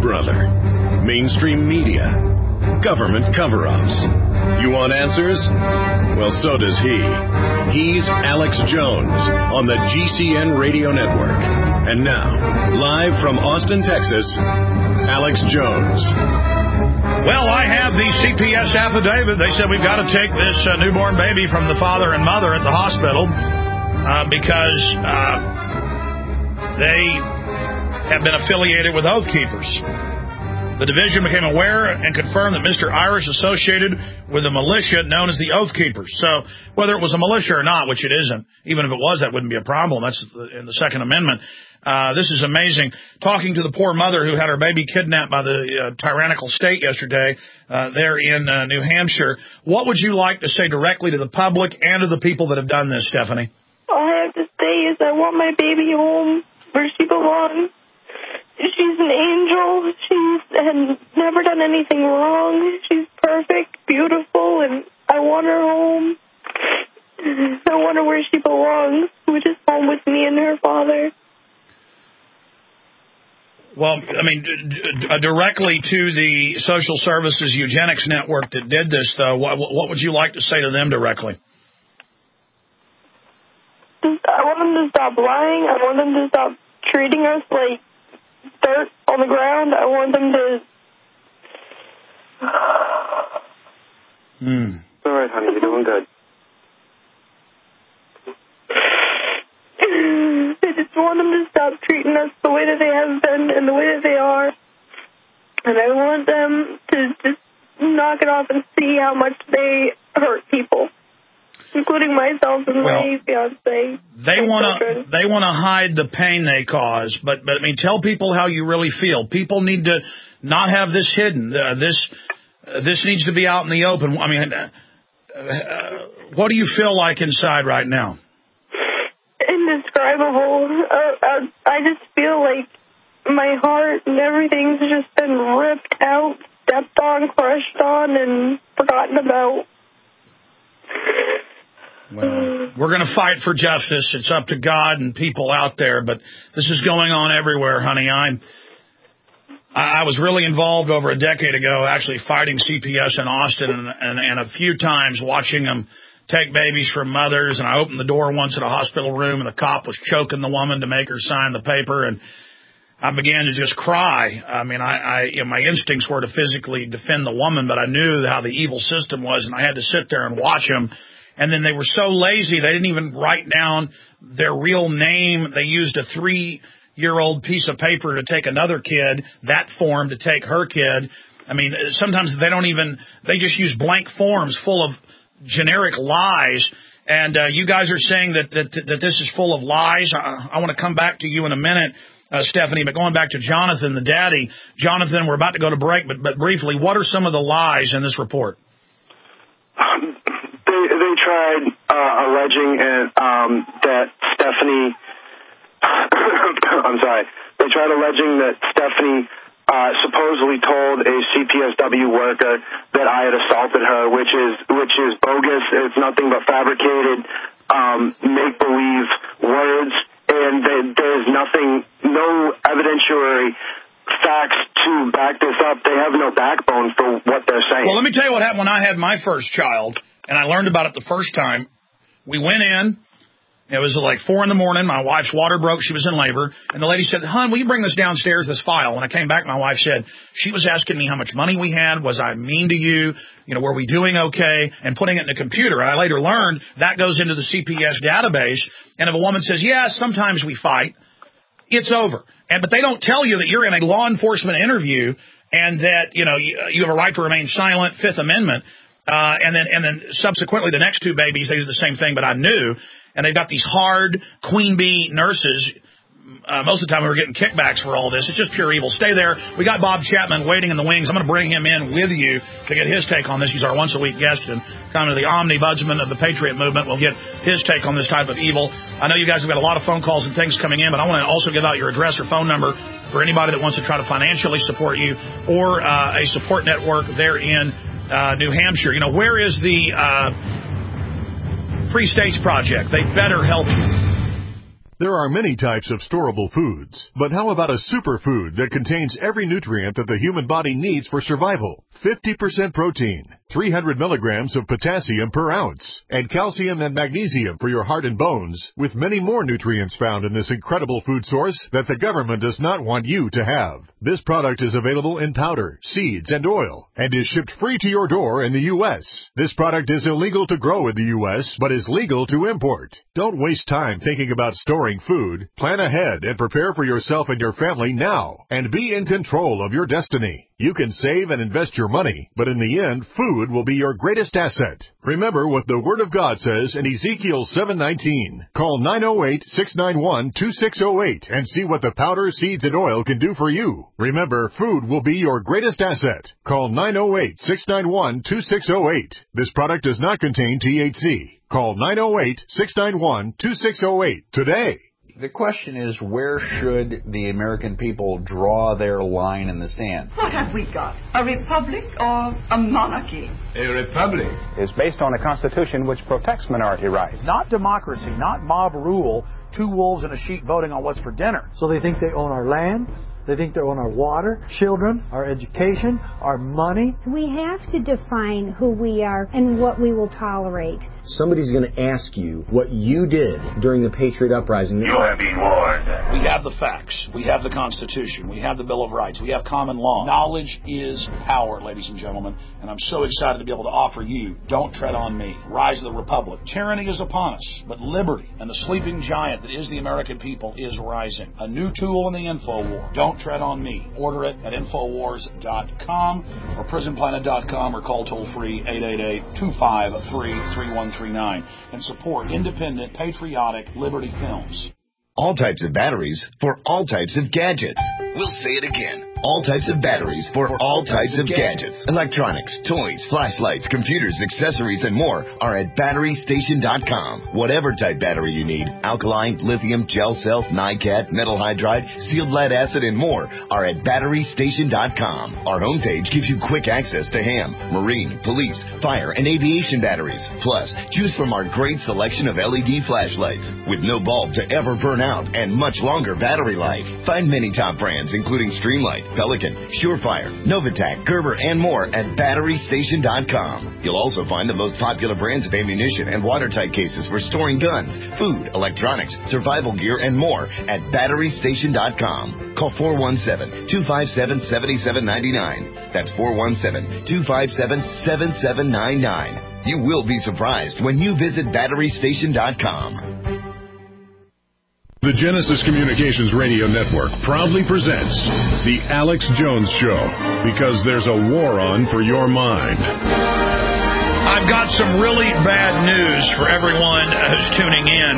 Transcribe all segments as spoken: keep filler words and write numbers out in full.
brother. Mainstream media. Government cover-ups. You want answers? Well, so does he. He's Alex Jones on the G C N Radio Network. And now, live from Austin, Texas, Alex Jones. Well, I have the C P S affidavit. They said we've got to take this uh, newborn baby from the father and mother at the hospital uh, because uh, they have been affiliated with Oath Keepers. The division became aware and confirmed that Mister Irish associated with a militia known as the Oath Keepers. So whether it was a militia or not, which it isn't, even if it was, that wouldn't be a problem. That's in the Second Amendment. Uh, this is amazing. Talking to the poor mother who had her baby kidnapped by the uh, tyrannical state yesterday uh, there in uh, New Hampshire. What would you like to say directly to the public and to the people that have done this, Stephanie? All I have to say is I want my baby home where she belongs. She's an angel. She's had never done anything wrong. She's perfect, beautiful, and I want her home. I want her where she belongs, which is home with me and her father. Well, I mean, d- d- directly to the Social Services Eugenics Network that did this, though, what, what would you like to say to them directly? I want them to stop lying. I want them to stop treating us like dirt on the ground. I want them to... Hmm. All right, honey, you're doing good. I just want them to stop treating us the way that they have been and the way that they are. And I want them to just knock it off and see how much they hurt people, including myself and well, my fiancé. They want to they want to hide the pain they cause, but but I mean, tell people how you really feel. People need to not have this hidden. Uh, this uh, this needs to be out in the open. I mean, uh, uh, what do you feel like inside right now? Indescribable. Uh, uh, I just feel like my heart and everything's just been ripped out, stepped on, crushed on, and forgotten about. Well, we're going to fight for justice. It's up to God and people out there, but this is going on everywhere, honey. I'm, I was really involved over a decade ago, actually fighting C P S in Austin, and, and, and a few times watching them take babies from mothers. And I opened the door once at a hospital room, and the cop was choking the woman to make her sign the paper, and I began to just cry. I mean, I, I you know, my instincts were to physically defend the woman, but I knew how the evil system was, and I had to sit there and watch them. And then they were so lazy, they didn't even write down their real name. They used a three-year-old piece of paper to take another kid, that form to take her kid. I mean, sometimes they don't even, they just use blank forms full of generic lies. And uh, you guys are saying that, that that this is full of lies. I, I want to come back to you in a minute, uh, Stephanie, but going back to Jonathan, the daddy. Jonathan, we're about to go to break, but, but briefly, what are some of the lies in this report? Um, they, they tried uh, alleging um, that Stephanie, I'm sorry, they tried alleging that Stephanie uh, supposedly told a C P S W worker that I had assaulted her, which is which is bogus. It's nothing but fabricated, um, make-believe words, and they, there's nothing, no evidentiary facts to back this up. They have no backbone for what they're saying. Well, let me tell you what happened when I had my first child, and I learned about it the first time. We went in. It was like four in the morning. My wife's water broke. She was in labor. And the lady said, hon, will you bring this downstairs, this file? When I came back, my wife said, she was asking me how much money we had. Was I mean to you? You know, were we doing okay? And putting it in the computer. I later learned that goes into the C P S database. And if a woman says, yeah, sometimes we fight, it's over. And but they don't tell you that you're in a law enforcement interview and that, you know, you, you have a right to remain silent, Fifth Amendment. Uh, and then and then subsequently the next two babies, they did the same thing, but I knew. And they've got these hard queen bee nurses. Uh, most of the time we were getting kickbacks for all this. It's just pure evil. Stay there. We got Bob Chapman waiting in the wings. I'm going to bring him in with you to get his take on this. He's our once-a-week guest and kind of the omnibudsman of the Patriot movement. We'll get his take on this type of evil. I know you guys have got a lot of phone calls and things coming in, but I want to also give out your address or phone number for anybody that wants to try to financially support you or uh, a support network there in uh, New Hampshire. You know, where is the uh, Free States Project? They better help you. There are many types of storable foods, but how about a superfood that contains every nutrient that the human body needs for survival? fifty percent protein, three hundred milligrams of potassium per ounce, and calcium and magnesium for your heart and bones, with many more nutrients found in this incredible food source that the government does not want you to have. This product is available in powder, seeds, and oil, and is shipped free to your door in the U S This product is illegal to grow in the U S, but is legal to import. Don't waste time thinking about storing food. Plan ahead and prepare for yourself and your family now, and be in control of your destiny. You can save and invest your money, but in the end, food will be your greatest asset. Remember what the Word of God says in Ezekiel seven nineteen. Call nine oh eight, six nine one, two six oh eight and see what the powder, seeds, and oil can do for you. Remember, food will be your greatest asset. Call nine oh eight, six nine one, two six oh eight. This product does not contain T H C. Call nine oh eight, six nine one, two six oh eight today. The question is, where should the American people draw their line in the sand? What have we got? A republic or a monarchy? A republic is based on a constitution which protects minority rights. Not democracy, not mob rule, two wolves and a sheep voting on what's for dinner. So they think they own our land, they think they own our water, children, our education, our money. We have to define who we are and what we will tolerate. Somebody's going to ask you what you did during the Patriot Uprising. You have been warned. We have the facts. We have the Constitution. We have the Bill of Rights. We have common law. Knowledge is power, ladies and gentlemen, and I'm so excited to be able to offer you Don't Tread on Me, Rise of the Republic. Tyranny is upon us, but liberty and the sleeping giant that is the American people is rising. A new tool in the info war. Don't Tread on Me. Order it at infowars dot com or prison planet dot com or call toll-free eight eight eight, two five three, three one three nine and support independent, patriotic Liberty Films. All types of batteries for all types of gadgets. We'll say it again. All types of batteries for all types of gadgets. Electronics, toys, flashlights, computers, accessories, and more are at battery station dot com. Whatever type battery you need, alkaline, lithium, gel cell, NiCad, metal hydride, sealed lead acid, and more are at battery station dot com. Our homepage gives you quick access to ham, marine, police, fire, and aviation batteries. Plus, choose from our great selection of L E D flashlights with no bulb to ever burn out and much longer battery life. Find many top brands including Streamlight, Pelican, Surefire, Novatac, Gerber, and more at battery station dot com. You'll also find the most popular brands of ammunition and watertight cases for storing guns, food, electronics, survival gear, and more at battery station dot com. Call four one seven, two five seven, seven seven nine nine. That's four one seven, two five seven, seven seven nine nine. You will be surprised when you visit battery station dot com. The Genesis Communications Radio Network proudly presents The Alex Jones Show, because there's a war on for your mind. I've got some really bad news for everyone who's tuning in.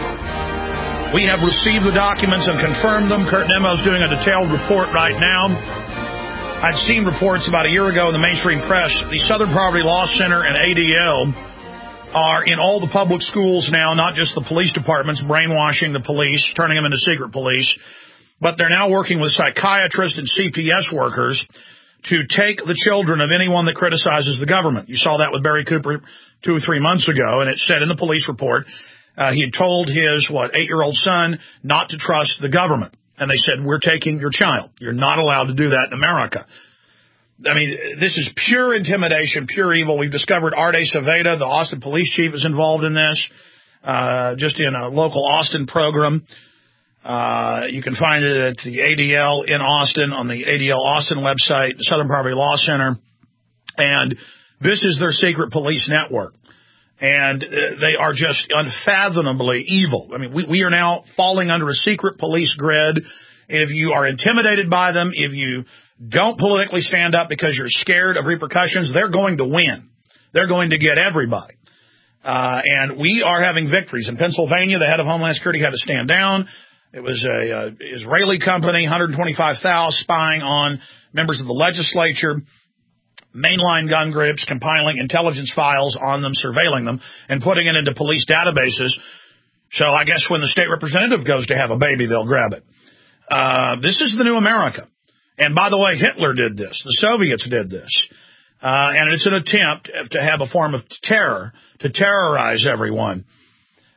We have received the documents and confirmed them. Kurt Nemo's doing a detailed report right now. I'd seen reports about a year ago in the mainstream press. The Southern Poverty Law Center and A D L are in all the public schools now, not just the police departments, brainwashing the police, turning them into secret police, but they're now working with psychiatrists and C P S workers to take the children of anyone that criticizes the government. You saw that with Barry Cooper two or three months ago, and it said in the police report uh, he had told his, what, eight-year-old son not to trust the government. And they said, we're taking your child. You're not allowed to do that in America. I mean, this is pure intimidation, pure evil. We've discovered Arte Saveda, the Austin police chief, is involved in this, uh, just in a local Austin program. Uh, you can find it at the A D L in Austin on the A D L Austin website, the Southern Poverty Law Center. And this is their secret police network. And uh, they are just unfathomably evil. I mean, we, we are now falling under a secret police grid. If you are intimidated by them, if you don't politically stand up because you're scared of repercussions, they're going to win. They're going to get everybody. Uh, and we are having victories. In Pennsylvania, the head of Homeland Security had to stand down. It was a uh, Israeli company, one hundred twenty-five thousand, spying on members of the legislature, mainline gun groups, compiling intelligence files on them, surveilling them, and putting it into police databases. So I guess when the state representative goes to have a baby, they'll grab it. Uh, this is the new America. And by the way, Hitler did this. The Soviets did this. Uh, and it's an attempt to have a form of terror, to terrorize everyone.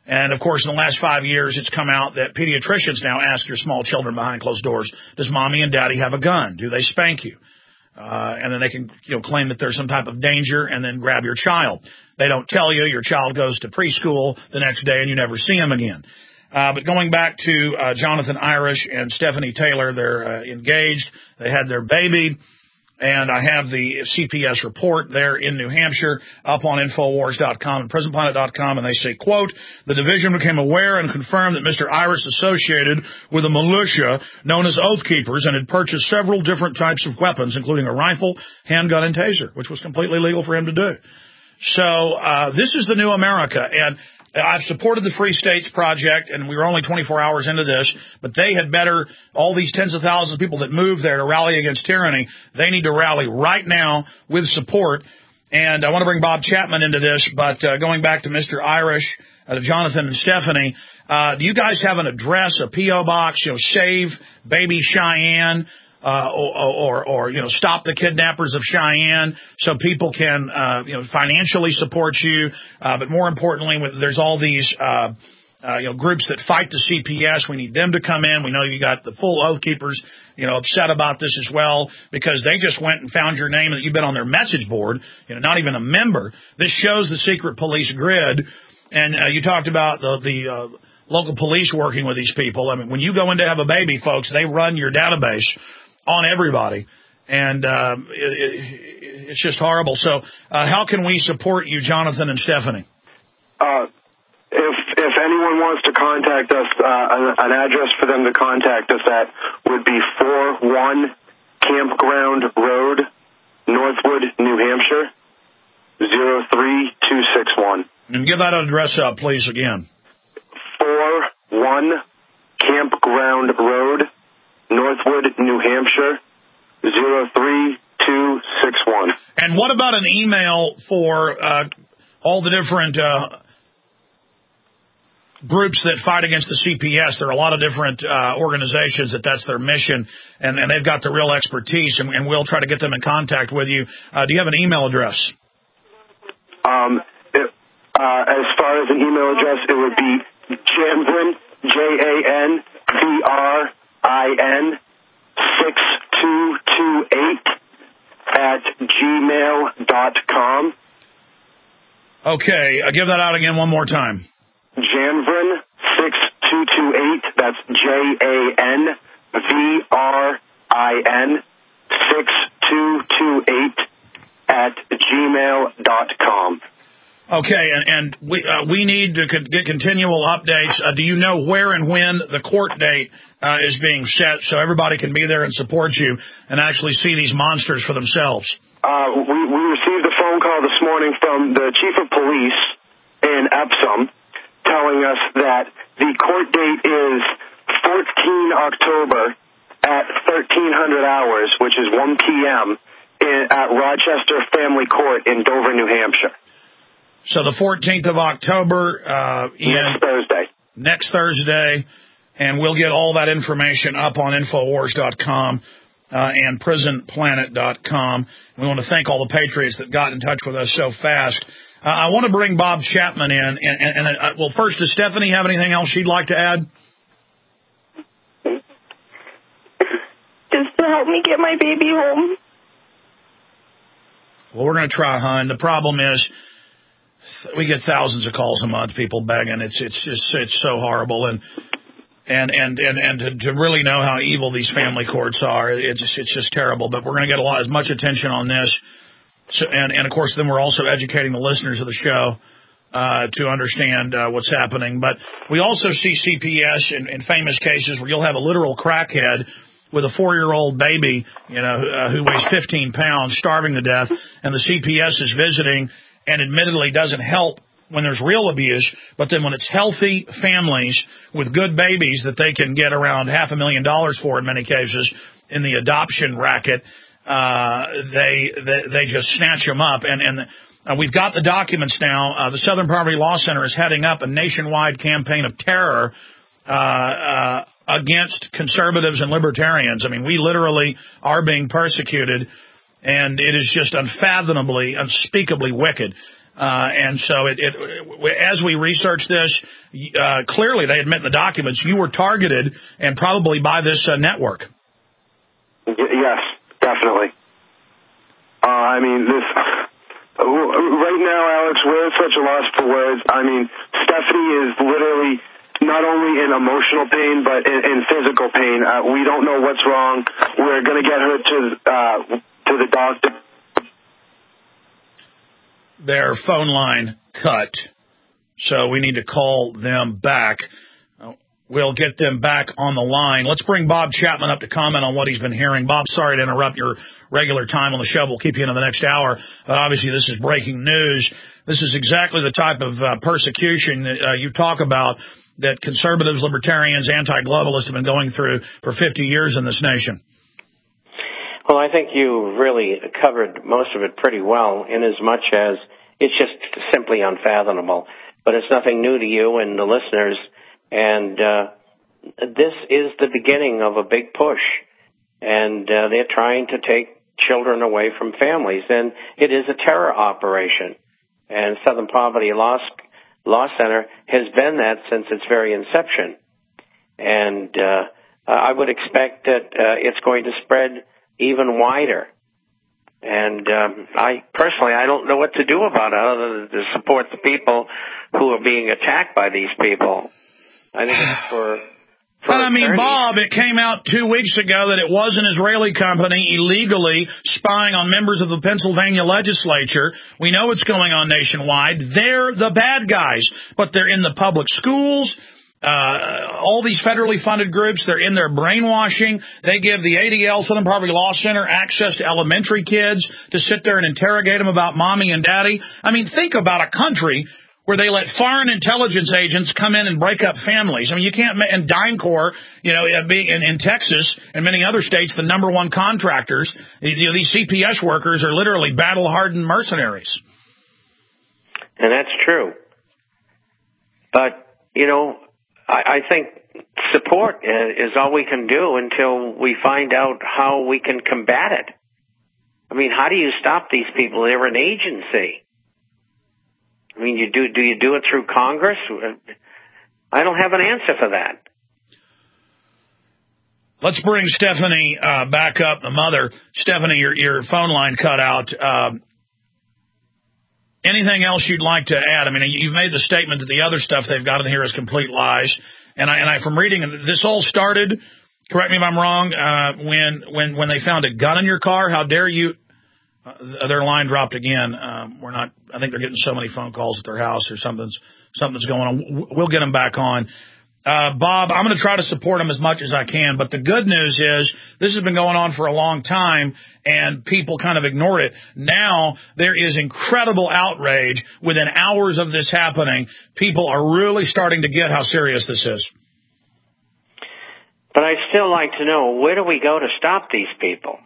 And, of course, in the last five years, it's come out that pediatricians now ask their small children behind closed doors, does mommy and daddy have a gun? Do they spank you? Uh, and then they can, you know, claim that there's some type of danger and then grab your child. They don't tell you. Your child goes to preschool the next day and you never see him again. Uh, but going back to uh, Jonathan Irish and Stephanie Taylor, they're uh, engaged. They had their baby. And I have the C P S report there in New Hampshire up on Infowars dot com and Prison Planet dot com, and they say, quote, the division became aware and confirmed that Mister Irish associated with a militia known as Oath Keepers and had purchased several different types of weapons, including a rifle, handgun, and taser, which was completely legal for him to do. So uh this is the new America, and I've supported the Free States Project, and we were only twenty-four hours into this, but they had better, all these tens of thousands of people that moved there to rally against tyranny, they need to rally right now with support. And I want to bring Bob Chapman into this, but uh, going back to Mister Irish, uh, to Jonathan and Stephanie, uh, do you guys have an address, a P O box, you know, Save Baby Cheyenne? Uh, or, or, or, you know, Stop the Kidnappers of Cheyenne, so people can, uh, you know, financially support you. Uh, but more importantly, there's all these, uh, uh, you know, groups that fight the C P S. We need them to come in. We know you got the full Oath Keepers, you know, upset about this as well, because they just went and found your name and you've been on their message board, you know, not even a member. This shows the secret police grid. And, uh, you talked about the, the, uh, local police working with these people. I mean, when you go in to have a baby, folks, they run your database on everybody, and um, it, it, it's just horrible. So uh, how can we support you, Jonathan and Stephanie? Uh, if if anyone wants to contact us, uh, an, an address for them to contact us at would be four one Campground Road, Northwood, New Hampshire, zero three two six one. And give that address out, please, again. four one Campground Road, Northwood, New Hampshire, zero three two six one. And what about an email for uh, all the different uh, groups that fight against the C P S? There are a lot of different uh, organizations that that's their mission, and, and they've got the real expertise, and, and we'll try to get them in contact with you. Uh, do you have an email address? Um, it, uh, as far as an email address, it would be Janvrin, J A N V R I N six two two eight at gmail dot com. Okay, I'll give that out again one more time. Janvrin six two two eight, that's J A N V R I N six two two eight at gmail dot com. Okay, and, and we uh, we need to con- get continual updates. Uh, do you know where and when the court date uh, is being set so everybody can be there and support you and actually see these monsters for themselves? Uh, we, we received a phone call this morning from the chief of police in Epsom telling us that the court date is fourteenth of October at thirteen hundred hours, which is one p.m. In, at Rochester Family Court in Dover, New Hampshire. So the fourteenth of October, uh, in next Thursday. Next Thursday, and we'll get all that information up on Infowars dot com uh, and Prison Planet dot com. We want to thank all the patriots that got in touch with us so fast. Uh, I want to bring Bob Chapman in, and, and, and uh, well, first, does Stephanie have anything else she'd like to add? Just to help me get my baby home. Well, we're going to try, hon. The problem is, we get thousands of calls a month, people begging. It's it's just it's so horrible, and and and and and to, to really know how evil these family courts are, it's just, it's just terrible. But we're going to get a lot as much attention on this, so, and and of course, then we're also educating the listeners of the show uh, to understand uh, what's happening. But we also see C P S in, in famous cases where you'll have a literal crackhead with a four-year-old baby, you know, uh, who weighs fifteen pounds, starving to death, and the C P S is visiting. And admittedly doesn't help when there's real abuse, but then when it's healthy families with good babies that they can get around half a million dollars for in many cases in the adoption racket, uh, they, they they just snatch them up. And, and uh, we've got the documents now. Uh, the Southern Poverty Law Center is heading up a nationwide campaign of terror uh, uh, against conservatives and libertarians. I mean, we literally are being persecuted. And it is just unfathomably, unspeakably wicked. Uh, and so it, it, as we research this, uh, clearly they admit in the documents you were targeted and probably by this uh, network. Yes, definitely. Uh, I mean, this right now, Alex, we're at such a loss for words. I mean, Stephanie is literally not only in emotional pain, but in, in physical pain. Uh, we don't know what's wrong. We're going to get her to uh, to the doctor. Their phone line cut, so we need to call them back. We'll get them back on the line. Let's bring Bob Chapman up to comment on what he's been hearing. Bob, sorry to interrupt your regular time on the show. We'll keep you into the next hour. Uh, obviously, this is breaking news. This is exactly the type of uh, persecution that uh, you talk about that conservatives, libertarians, anti-globalists have been going through for fifty years in this nation. Well, I think you really covered most of it pretty well, in as much as it's just simply unfathomable. But it's nothing new to you and the listeners. And uh, this is the beginning of a big push. And uh, they're trying to take children away from families. And it is a terror operation. And Southern Poverty Law, Law Center has been that since its very inception. And uh, I would expect that uh, it's going to spread even wider. And um, I personally, I don't know what to do about it other than to support the people who are being attacked by these people. I think it's for... for But I mean, Bob, it came out two weeks ago that it was an Israeli company illegally spying on members of the Pennsylvania legislature. We know what's going on nationwide. They're the bad guys, but they're in the public schools. Uh, all these federally funded groups, they're in there brainwashing. They give the A D L, Southern Poverty Law Center, access to elementary kids to sit there and interrogate them about mommy and daddy. I mean, think about a country where they let foreign intelligence agents come in and break up families. I mean, you can't, and DynCorp, you know, being in, in Texas and many other states, the number one contractors, you know, these C P S workers are literally battle-hardened mercenaries. And that's true. But, you know, I, I think support is all we can do until we find out how we can combat it. I mean, how do you stop these people? They're an agency. I mean, you do, do you do it through Congress? I don't have an answer for that. Let's bring Stephanie uh, back up, the mother. Stephanie, your, your phone line cut out. Um, anything else you'd like to add? I mean, you've made the statement that the other stuff they've got in here is complete lies. And I, and I from reading, this all started, correct me if I'm wrong, uh, when, when, when they found a gun in your car. How dare you? Uh, their line dropped again. Um, we're not, I think they're getting so many phone calls at their house or something's, something's going on. We'll get them back on. Uh, Bob, I'm going to try to support them as much as I can, but the good news is this has been going on for a long time and people kind of ignore it. Now there is incredible outrage within hours of this happening. People are really starting to get how serious this is. But I'd still like to know, where do we go to stop these people?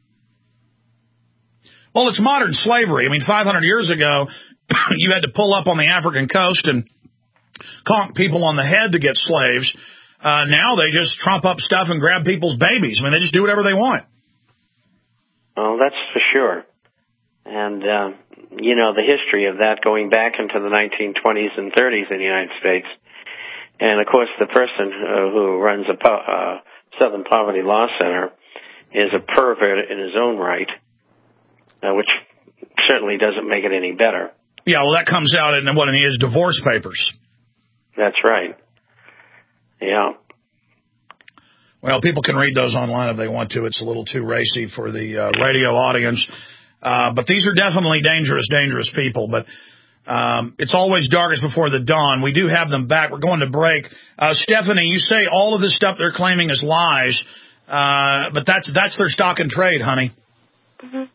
Well, it's modern slavery. I mean, five hundred years ago, you had to pull up on the African coast and conk people on the head to get slaves. Uh, now they just trump up stuff and grab people's babies. I mean, they just do whatever they want. Oh, that's for sure. And, uh, you know, the history of that going back into the nineteen twenties and thirties in the United States. And, of course, the person uh, who runs a po- uh, Southern Poverty Law Center is a pervert in his own right. Uh, which certainly doesn't make it any better. Yeah, well, that comes out in what in his divorce papers. That's right. Yeah. Well, people can read those online if they want to. It's a little too racy for the uh, radio audience. Uh, but these are definitely dangerous, dangerous people. But um, it's always darkest before the dawn. We do have them back. We're going to break. Uh, Stephanie, you say all of this stuff they're claiming is lies, uh, but that's that's their stock and trade, honey. Mm-hmm.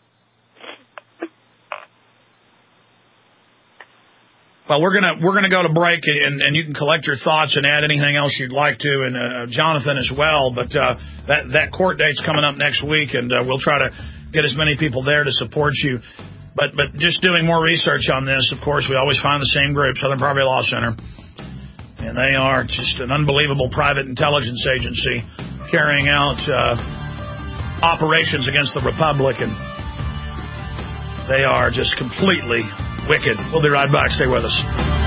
Well, we're gonna we're gonna go to break, and, and you can collect your thoughts and add anything else you'd like to, and uh, Jonathan as well. But uh, that that court date's coming up next week, and uh, we'll try to get as many people there to support you. But but just doing more research on this, of course, we always find the same group, Southern Poverty Law Center, and they are just an unbelievable private intelligence agency carrying out uh, operations against the Republic, and they are just completely Wicked. We'll be right back. Stay with us.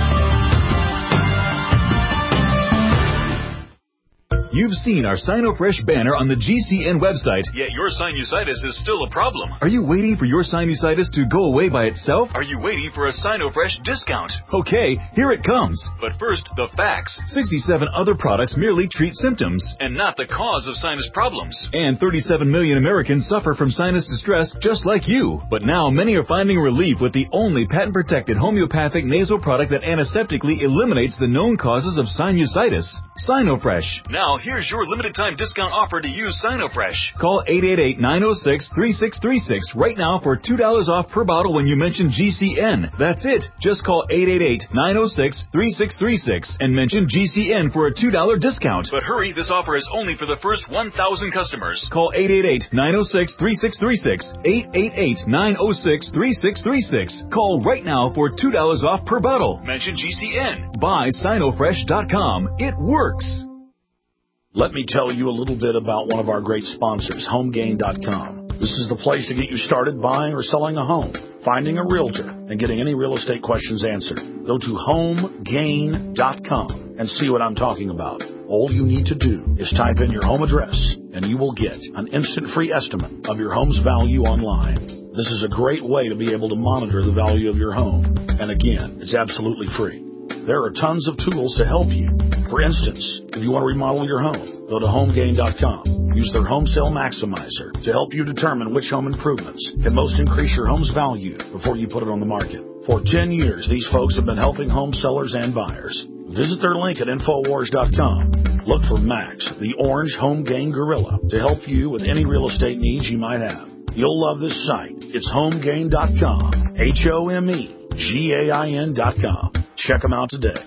You've seen our SinoFresh banner on the G C N website, yet your sinusitis is still a problem. Are you waiting for your sinusitis to go away by itself? Are you waiting for a SinoFresh discount? Okay, here it comes. But first, the facts. sixty-seven other products merely treat symptoms and not the cause of sinus problems. And thirty-seven million Americans suffer from sinus distress just like you. But now many are finding relief with the only patent-protected homeopathic nasal product that antiseptically eliminates the known causes of sinusitis. SinoFresh. Now, here's your limited time discount offer to use SinoFresh. Call eight eight eight, nine oh six, three six three six right now for two dollars off per bottle when you mention G C N. That's it. Just call eight eight eight, nine oh six, three six three six and mention G C N for a two dollars discount. But hurry, this offer is only for the first one thousand customers. Call eight eight eight, nine oh six, three six three six, eight eight eight, nine oh six, three six three six. Call right now for two dollars off per bottle. Mention G C N. Buy Sinofresh dot com. It works. Let me tell you a little bit about one of our great sponsors, home gain dot com. This is the place to get you started buying or selling a home, finding a realtor, and getting any real estate questions answered. Go to home gain dot com and see what I'm talking about. All you need to do is type in your home address, and you will get an instant free estimate of your home's value online. This is a great way to be able to monitor the value of your home. And again, it's absolutely free. There are tons of tools to help you. For instance, if you want to remodel your home, go to home gain dot com. Use their Home Sale Maximizer to help you determine which home improvements can most increase your home's value before you put it on the market. For ten years, these folks have been helping home sellers and buyers. Visit their link at infowars dot com. Look for Max, the orange home gain gorilla, to help you with any real estate needs you might have. You'll love this site. It's home gain dot com. H O M E G A I N dot com. Check them out today.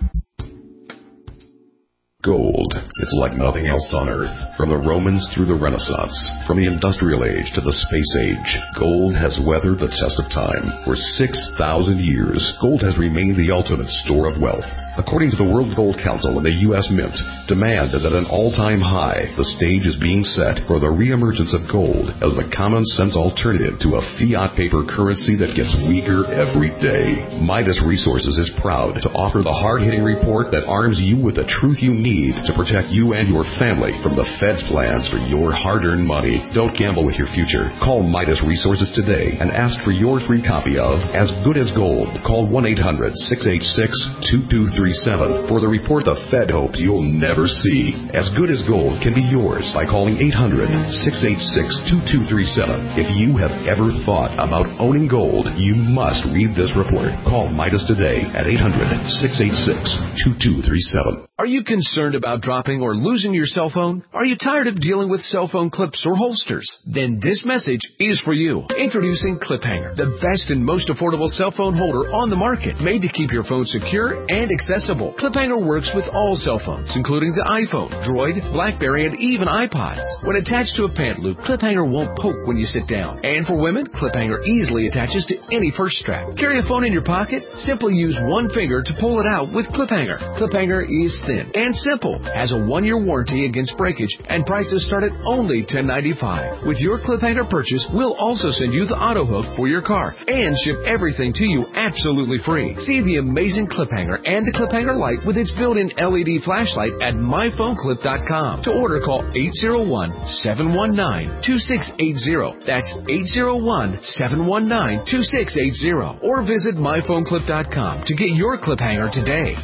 Gold. It's like nothing else on Earth. From the Romans through the Renaissance, from the Industrial Age to the Space Age, gold has weathered the test of time. For six thousand years, gold has remained the ultimate store of wealth. According to the World Gold Council and the U S Mint, demand is at an all-time high. The stage is being set for the reemergence of gold as the common-sense alternative to a fiat paper currency that gets weaker every day. Midas Resources is proud to offer the hard-hitting report that arms you with the truth you need to protect you and your family from the Fed's plans for your hard-earned money. Don't gamble with your future. Call Midas Resources today and ask for your free copy of As Good as Gold. Call one eight hundred, six eight six, two two three seven for the report the Fed hopes you'll never see. As Good as Gold can be yours by calling eight hundred, six eight six, two two three seven. If you have ever thought about owning gold, you must read this report. Call Midas today at eight hundred, six eight six, two two three seven. Are you concerned about dropping or losing your cell phone? Are you tired of dealing with cell phone clips or holsters? Then this message is for you. Introducing ClipHanger, the best and most affordable cell phone holder on the market, made to keep your phone secure and accessible. ClipHanger works with all cell phones, including the iPhone, Droid, BlackBerry, and even iPods. When attached to a pant loop, ClipHanger won't poke when you sit down. And for women, ClipHanger easily attaches to any purse strap. Carry a phone in your pocket? Simply use one finger to pull it out with ClipHanger. ClipHanger is thin and simple, has a one-year warranty against breakage, and prices start at only ten ninety-five. With your ClipHanger purchase, we'll also send you the auto hook for your car and ship everything to you absolutely free. See the amazing ClipHanger and the ClipHanger Lite with its built-in L E D flashlight at my phone clip dot com. To order, call eight zero one, seven one nine, two six eight zero. That's eight zero one, seven one nine, two six eight zero. Or visit my phone clip dot com to get your ClipHanger today.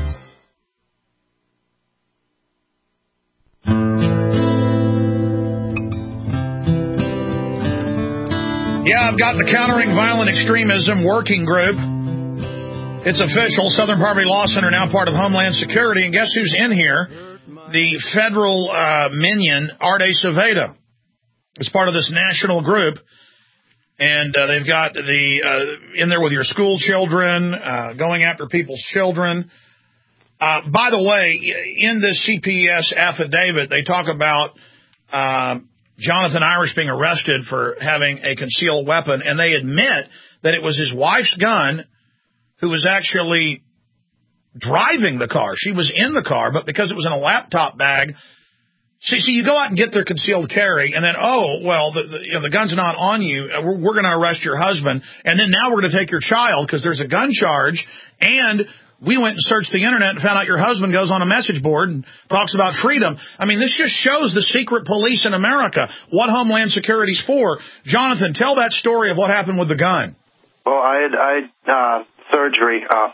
Yeah, I've got the Countering Violent Extremism Working Group. It's official. Southern Poverty Law Center, now part of Homeland Security. And guess who's in here? The federal uh, minion, Art Acevedo. It's part of this national group. And uh, they've got the uh, in there with your school children, uh, going after people's children. Uh, by the way, in this C P S affidavit, they talk about uh, Jonathan Irish being arrested for having a concealed weapon, and they admit that it was his wife's gun who was actually driving the car. She was in the car, but because it was in a laptop bag, See, so you go out and get their concealed carry, and then, oh, well, the, the, you know, the gun's not on you. We're, we're going to arrest your husband, and then now we're going to take your child because there's a gun charge, and we went and searched the Internet and found out your husband goes on a message board and talks about freedom. I mean, this just shows the secret police in America, what Homeland Security's for. Jonathan, tell that story of what happened with the gun. Well, I had, I had uh, surgery. Uh,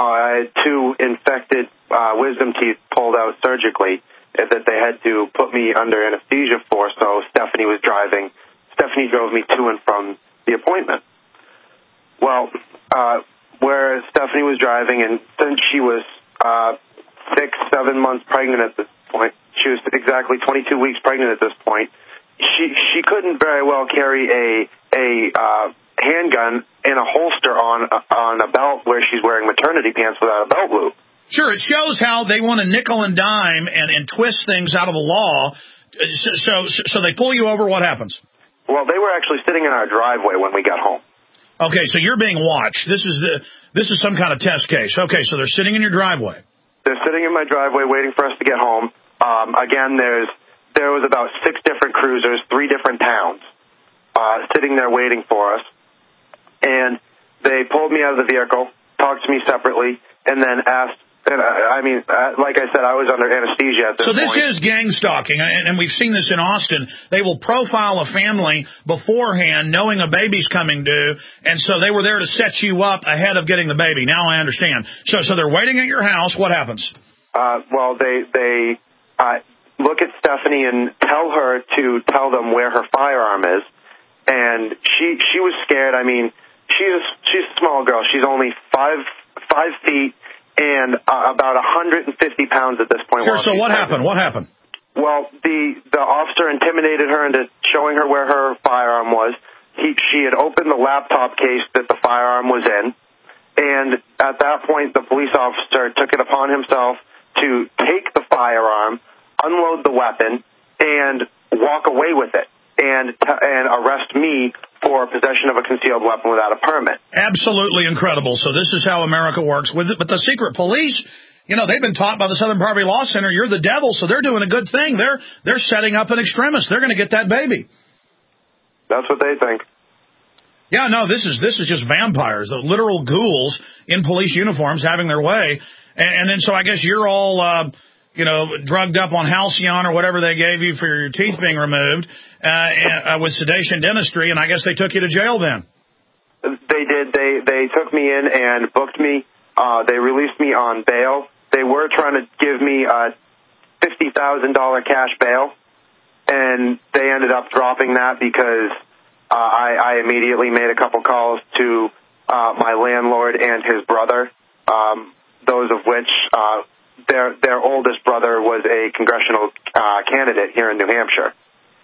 I had two infected uh, wisdom teeth pulled out surgically that they had to put me under anesthesia for, so Stephanie was driving. Stephanie drove me to and from the appointment. Well, uh, where Stephanie was driving, and since she was uh, six, seven months pregnant at this point, she was exactly twenty-two weeks pregnant at this point, she she couldn't very well carry a a uh, handgun in a holster on on a belt where she's wearing maternity pants without a belt loop. Sure, it shows how they want to nickel and dime and, and twist things out of the law. So, so, so they pull you over. What happens? Well, they were actually sitting in our driveway when we got home. Okay, so you're being watched. This is the this is some kind of test case. Okay, so they're sitting in your driveway. They're sitting in my driveway waiting for us to get home. Um, again, there's there was about six different cruisers, three different towns, uh, sitting there waiting for us. And they pulled me out of the vehicle, talked to me separately, and then asked. And I, I mean, uh, like I said, I was under anesthesia at this point. So this point. is gang stalking, and, and we've seen this in Austin. They will profile a family beforehand, knowing a baby's coming due, and so they were there to set you up ahead of getting the baby. Now I understand. So, so they're waiting at your house. What happens? Uh, well, they they uh, look at Stephanie and tell her to tell them where her firearm is, and she she was scared. I mean, she's she's a small girl. She's only five five feet. And uh, about one hundred fifty pounds at this point. Sure, so what happened? What happened? Well, the, the officer intimidated her into showing her where her firearm was. He, she had opened the laptop case that the firearm was in. And at that point, the police officer took it upon himself to take the firearm, unload the weapon, and walk away with it. And, and arrest me for possession of a concealed weapon without a permit. Absolutely incredible. So this is how America works. With it. But the secret police, you know, they've been taught by the Southern Poverty Law Center, you're the devil, so they're doing a good thing. They're they're setting up an extremist. They're going to get that baby. That's what they think. Yeah, no, this is this is just vampires, the literal ghouls in police uniforms having their way. And, and then so I guess you're all, uh, you know, drugged up on Halcyon or whatever they gave you for your teeth being removed. Uh, uh, with sedation dentistry, and I guess they took you to jail then. They did. They they took me in and booked me. Uh, they released me on bail. They were trying to give me a fifty thousand dollars cash bail, and they ended up dropping that because uh, I, I immediately made a couple calls to uh, my landlord and his brother, um, those of which uh, their their oldest brother was a congressional uh, candidate here in New Hampshire.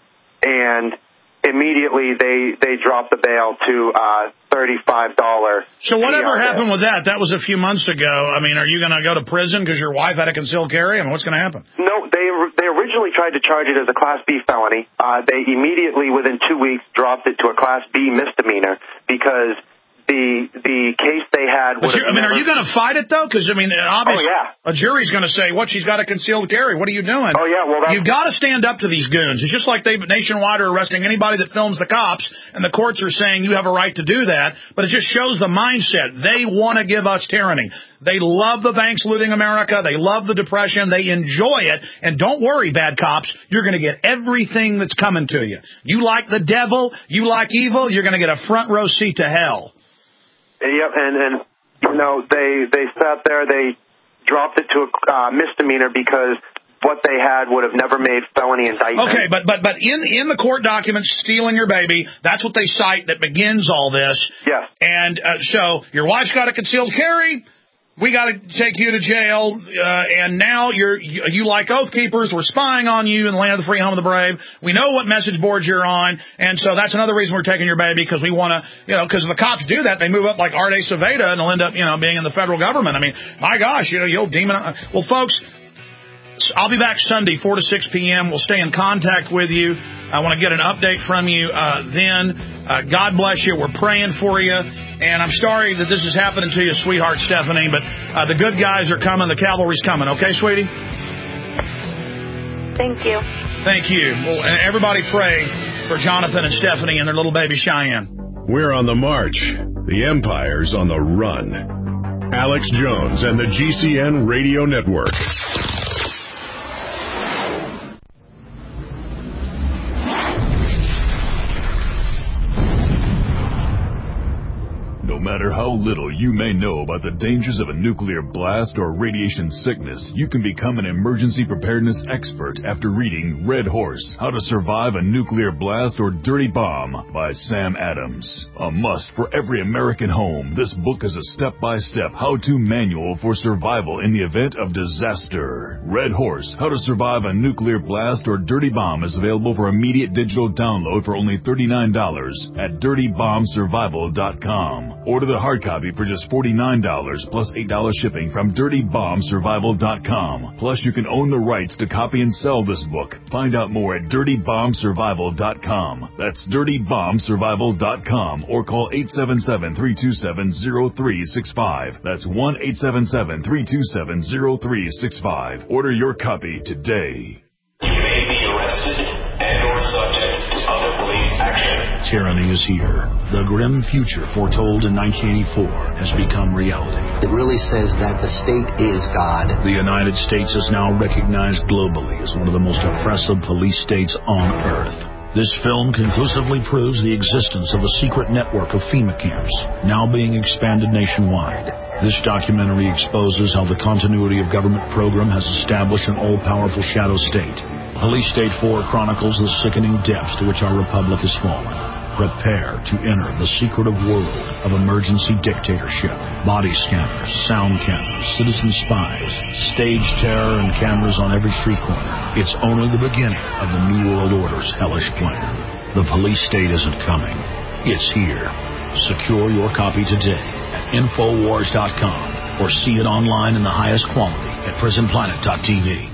And immediately they, they dropped the bail to uh, thirty-five dollars. So whatever happened with that? That was a few months ago. I mean, are you going to go to prison because your wife had a concealed carry? I mean, what's going to happen? No, they they originally tried to charge it as a Class B felony. Uh, they immediately, within two weeks, dropped it to a Class B misdemeanor because the the case they had would have I mean, never... are you going to fight it, though? Because, I mean, obviously, oh, yeah. a jury's going to say, what, she's got a concealed carry. What are you doing? Oh, yeah, well, that's... You've got to stand up to these goons. It's just like they nationwide are arresting anybody that films the cops, and the courts are saying you have a right to do that, but it just shows the mindset. They want to give us tyranny. They love the banks looting America. They love the Depression. They enjoy it. And don't worry, bad cops. You're going to get everything that's coming to you. You like the devil, you like evil, you're going to get a front row seat to hell. Yep, and, and you know, they, they sat there, they dropped it to a uh, misdemeanor because what they had would have never made felony indictment. Okay, but but but in in the court documents, stealing your baby, that's what they cite that begins all this. Yes. And uh, so your wife's got a concealed carry. We got to take you to jail, uh, and now you're, you, you like Oath Keepers. We're spying on you in the land of the free, home of the brave. We know what message boards you're on, and so that's another reason we're taking your baby, because we want to, you know, because if the cops do that, they move up like Arte Saveda, and they'll end up, you know, being in the federal government. I mean, my gosh, you know, you'll demon. Well, folks, I'll be back Sunday, four to six p.m. We'll stay in contact with you. I want to get an update from you uh, then. Uh, God bless you. We're praying for you. And I'm sorry that this is happening to you, sweetheart Stephanie, but uh, the good guys are coming. The cavalry's coming. Okay, sweetie? Thank you. Thank you. Well, everybody pray for Jonathan and Stephanie and their little baby Cheyenne. We're on the march. The Empire's on the run. Alex Jones and the G C N Radio Network. No matter how little you may know about the dangers of a nuclear blast or radiation sickness, you can become an emergency preparedness expert after reading Red Horse, How to Survive a Nuclear Blast or Dirty Bomb by Sam Adams. A must for every American home, this book is a step-by-step how-to manual for survival in the event of disaster. Red Horse, How to Survive a Nuclear Blast or Dirty Bomb is available for immediate digital download for only thirty-nine dollars at dirty bomb survival dot com. Order the hard copy for just forty-nine dollars plus eight dollars shipping from dirty bomb survival dot com. Plus, you can own the rights to copy and sell this book. Find out more at dirty bomb survival dot com. That's dirty bomb survival dot com or call eight seven seven, three two seven, zero three six five. That's one eight seven seven, three two seven, zero three six five. Order your copy today. You may be arrested and or subject to other police action. Tyranny is here. The grim future foretold in nineteen eighty-four has become reality. It really says that the state is God. The United States is now recognized globally as one of the most oppressive police states on earth. This film conclusively proves the existence of a secret network of FEMA camps, now being expanded nationwide. This documentary exposes how the continuity of government program has established an all-powerful shadow state. Police State four chronicles the sickening depths to which our republic has fallen. Prepare to enter the secretive world of emergency dictatorship. Body scanners, sound cameras, citizen spies, stage terror, and cameras on every street corner. It's only the beginning of the New World Order's hellish plan. The police state isn't coming. It's here. Secure your copy today at infowars dot com or see it online in the highest quality at prison planet dot t v.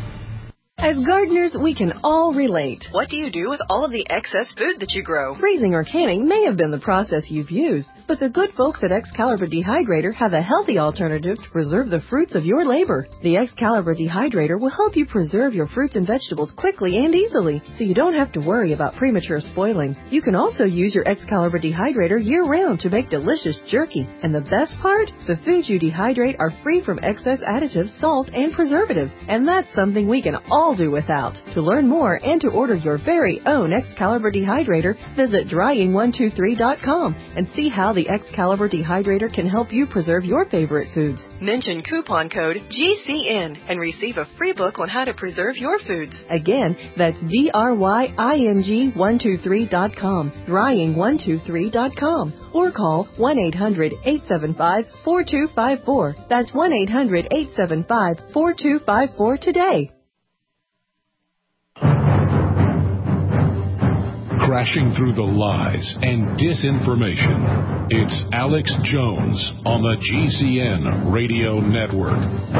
As gardeners, we can all relate. What do you do with all of the excess food that you grow? Freezing or canning may have been the process you've used, but the good folks at Excalibur Dehydrator have a healthy alternative to preserve the fruits of your labor. The Excalibur Dehydrator will help you preserve your fruits and vegetables quickly and easily, so you don't have to worry about premature spoiling. You can also use your Excalibur Dehydrator year-round to make delicious jerky. And the best part? The foods you dehydrate are free from excess additives, salt, and preservatives, and that's something we can all do without. To learn more and to order your very own Excalibur Dehydrator, visit drying one two three dot com and see how the Excalibur Dehydrator can help you preserve your favorite foods. Mention coupon code G C N and receive a free book on how to preserve your foods. Again, that's D R Y I N G one two three dot com, drying one two three dot com, or call one eight hundred, eight seven five, four two five four. That's one eight hundred, eight seven five, four two five four today. Crashing through the lies and disinformation, it's Alex Jones on the G C N Radio Network.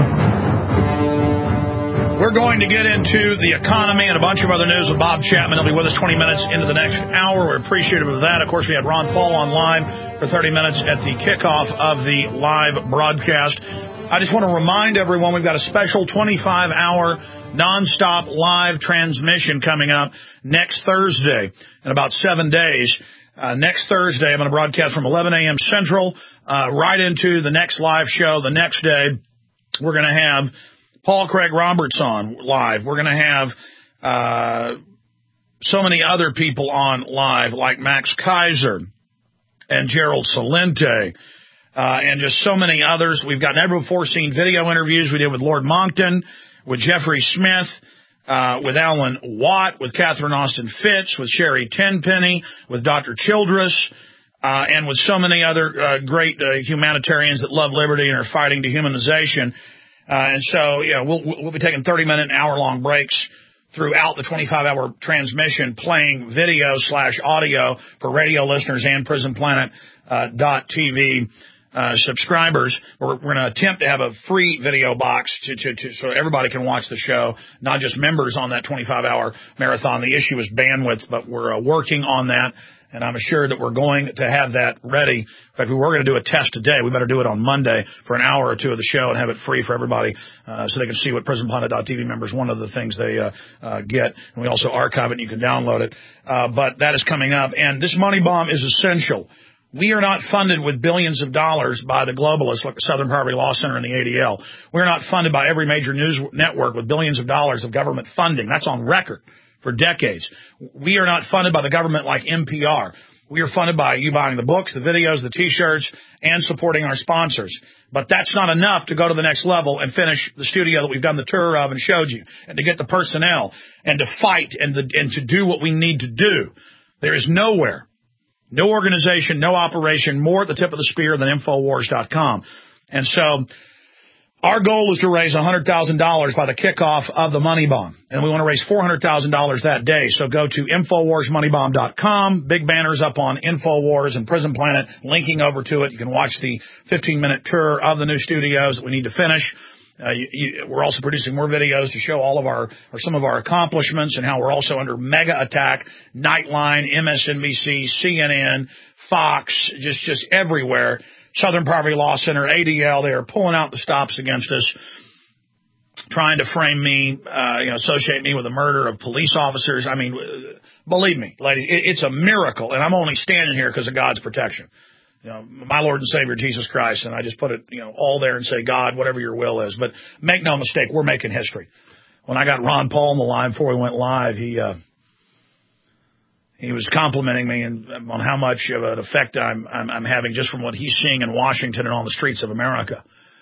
We're going to get into the economy and a bunch of other news with Bob Chapman. He'll be with us twenty minutes into the next hour. We're appreciative of that. Of course, we had Ron Paul on live for thirty minutes at the kickoff of the live broadcast. I just want to remind everyone we've got a special twenty-five hour nonstop live transmission coming up next Thursday in about seven days. Uh, next Thursday, I'm going to broadcast from eleven a.m. Central uh, right into the next live show. The next day, we're going to have Paul Craig Roberts on live. We're going to have uh, so many other people on live like Max Kaiser and Gerald Salente. Uh, and just so many others. We've got never before seen video interviews we did with Lord Monckton, with Jeffrey Smith, uh, with Alan Watt, with Catherine Austin Fitz, with Sherry Tenpenny, with Doctor Childress, uh, and with so many other uh, great uh, humanitarians that love liberty and are fighting dehumanization. Uh, and so, yeah, we'll, we'll be taking thirty minute and hour long breaks throughout the twenty-five hour transmission, playing video slash audio for radio listeners and Prison Planet uh, dot T V. Uh, subscribers. We're, we're going to attempt to have a free video box to, to, to, so everybody can watch the show, not just members on that twenty-five hour marathon. The issue is bandwidth, but we're uh, working on that. And I'm assured that we're going to have that ready. In fact, we were going to do a test today. We better do it on Monday for an hour or two of the show and have it free for everybody uh, so they can see what prison planet dot t v members, one of the things they uh, uh, get. And we also archive it and you can download it. Uh, but that is coming up. And this money bomb is essential. We are not funded with billions of dollars by the globalists like the Southern Poverty Law Center and the A D L. We're not funded by every major news network with billions of dollars of government funding. That's on record for decades. We are not funded by the government like N P R. We are funded by you buying the books, the videos, the T-shirts, and supporting our sponsors. But that's not enough to go to the next level and finish the studio that we've done the tour of and showed you, and to get the personnel, and to fight, and, the, and to do what we need to do. There is nowhere, no organization, no operation more at the tip of the spear than Infowars dot com. And so our goal is to raise one hundred thousand dollars by the kickoff of the money bomb. And we want to raise four hundred thousand dollars that day. So go to Infowars money bomb dot com. Big banners up on Infowars and Prison Planet linking over to it. You can watch the fifteen minute tour of the new studios that we need to finish. Uh, you, you, we're also producing more videos to show all of our, or some of our accomplishments and how we're also under mega attack. Nightline, M S N B C, C N N, Fox, just, just everywhere. Southern Poverty Law Center, A D L, they are pulling out the stops against us, trying to frame me, uh, you know, associate me with the murder of police officers. I mean, believe me, ladies, it, it's a miracle, and I'm only standing here because of God's protection. You know, my Lord and Savior, Jesus Christ, and I just put it, you know, all there and say, God, whatever your will is. But make no mistake, we're making history. When I got Ron Paul on the line before we went live, he, uh, He was complimenting me and, on how much of an effect I'm, I'm, I'm having just from what he's seeing in Washington and on the streets of America.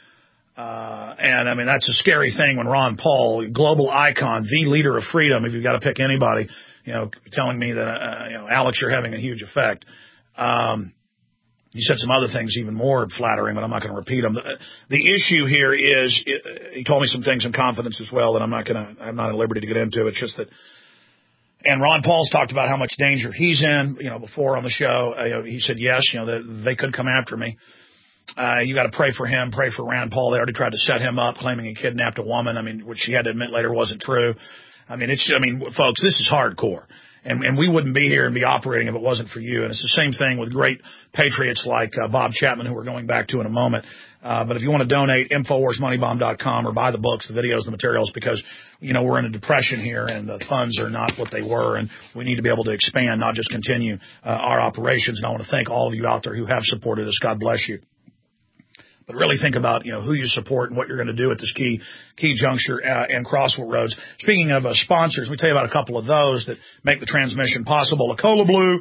Uh, and, I mean, that's a scary thing when Ron Paul, global icon, the leader of freedom, if you've got to pick anybody, you know, telling me that, uh, you know, Alex, you're having a huge effect. Um, he said some other things even more flattering, but I'm not going to repeat them. The, the issue here is, it, he told me some things in confidence as well that I'm not going to, I'm not at liberty to get into. It's just that. And Ron Paul's talked about how much danger he's in, you know, before on the show. Uh, he said, yes, you know, that they could come after me. Uh, you got to pray for him, pray for Rand Paul. They already tried to set him up, claiming he kidnapped a woman. I mean, which she had to admit later wasn't true. I mean, it's, I mean, folks, this is hardcore. And, and we wouldn't be here and be operating if it wasn't for you. And it's the same thing with great patriots like uh, Bob Chapman, who we're going back to in a moment. Uh, but if you want to donate, Infowars money bomb dot com, or buy the books, the videos, the materials, because, you know, we're in a depression here and the funds are not what they were. And we need to be able to expand, not just continue uh, our operations. And I want to thank all of you out there who have supported us. God bless you. But really think about, you know, who you support and what you're going to do at this key key juncture uh, and crossroads. Speaking of uh, sponsors, we tell you about a couple of those that make the transmission possible. A Cola Blue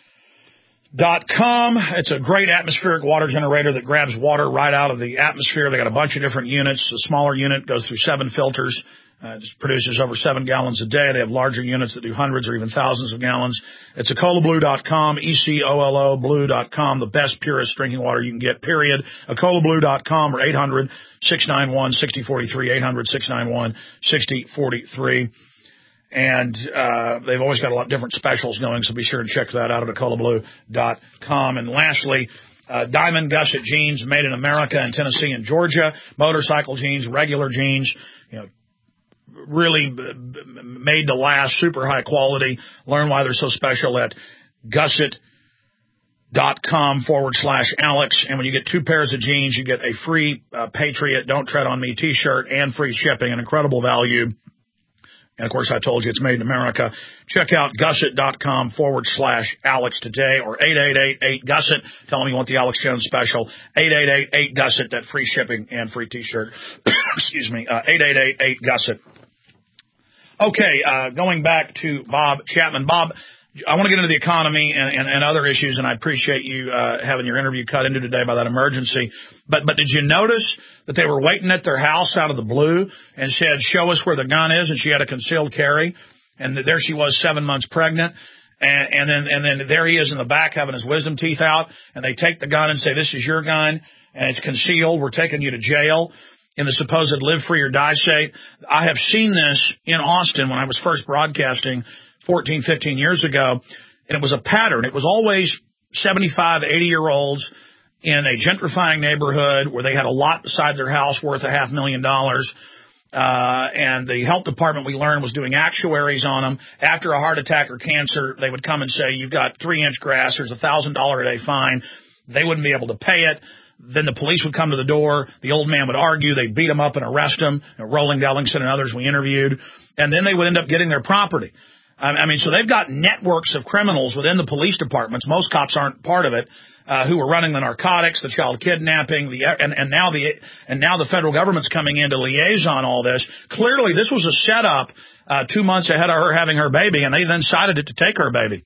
dot com. It's a great atmospheric water generator that grabs water right out of the atmosphere. They got a bunch of different units. The smaller unit goes through seven filters. Uh, it produces over seven gallons a day. They have larger units that do hundreds or even thousands of gallons. It's a Cola Blue dot com, E C O L O Blue dot com, the best, purest drinking water you can get, period. A Cola Blue dot com, or eight hundred, six nine one, six zero four three, eight hundred, six nine one, six zero four three. And uh they've always got a lot of different specials going, so be sure and check that out at a Cola Blue dot com. And lastly, uh Diamond Gusset Jeans, made in America in Tennessee and Georgia. Motorcycle jeans, regular jeans, you know, really made to last, super high quality. Learn why they're so special at gusset dot com forward slash Alex. And when you get two pairs of jeans, you get a free uh, Patriot Don't Tread on Me t-shirt and free shipping, an incredible value. And, of course, I told you it's made in America. Check out gusset dot com forward slash Alex today, or eight eight eight eight Gusset. Tell them you want the Alex Jones special. eight eight eight eight Gusset, that free shipping and free T-shirt. Excuse me. Uh, eight eight eight eight Gusset. Okay, uh, going back to Bob Chapman. Bob, I want to get into the economy and, and, and other issues, and I appreciate you uh, having your interview cut into today by that emergency. But but did you notice that they were waiting at their house out of the blue and said, show us where the gun is, and she had a concealed carry, and there she was, seven months pregnant, and, and then and then there he is in the back having his wisdom teeth out, and they take the gun and say, this is your gun, and it's concealed, we're taking you to jail in the supposed live free or die state. I have seen this in Austin when I was first broadcasting fourteen, fifteen years ago, and it was a pattern. It was always seventy-five, eighty-year-olds in a gentrifying neighborhood where they had a lot beside their house worth a half million dollars, Uh, and the health department, we learned, was doing actuaries on them. After a heart attack or cancer, they would come and say, you've got three-inch grass, there's a one thousand dollars a day fine. They wouldn't be able to pay it. Then the police would come to the door. The old man would argue. They'd beat him up and arrest him. You know, Roland Ellingson and others we interviewed. And then they would end up getting their property. I mean, so they've got networks of criminals within the police departments. Most cops aren't part of it, uh, who are running the narcotics, the child kidnapping, the, and, and now the, and now the federal government's coming in to liaison all this. Clearly, this was a setup, uh, two months ahead of her having her baby, and they then decided it to take her baby.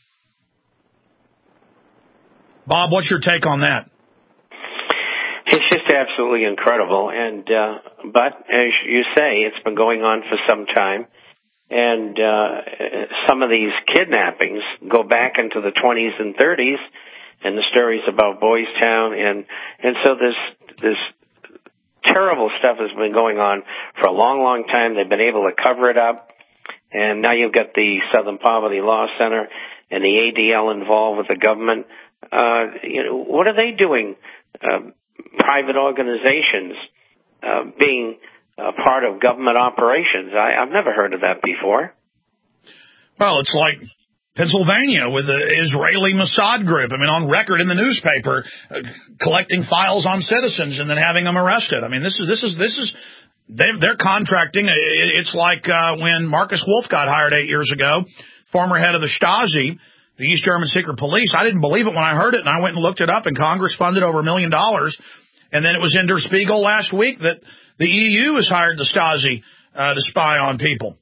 Bob, what's your take on that? It's just absolutely incredible. And, uh, but as you say, it's been going on for some time. And uh, some of these kidnappings go back into the twenties and thirties, and the stories about Boys Town, and and so this this terrible stuff has been going on for a long, long time. They've been able to cover it up, and now you've got the Southern Poverty Law Center and the A D L involved with the government. Uh, you know, what are they doing? Uh, private organizations uh, being a part of government operations. I, I've never heard of that before. Well, it's like Pennsylvania with the Israeli Mossad group. I mean, on record in the newspaper, uh, collecting files on citizens and then having them arrested. I mean, this is this is this is they're, they're contracting. It's like uh, when Marcus Wolf got hired eight years ago, former head of the Stasi, the East German secret police. I didn't believe it when I heard it, and I went and looked it up. And Congress funded over a million dollars. And then it was in Der Spiegel last week that the E U has hired the Stasi uh, to spy on people.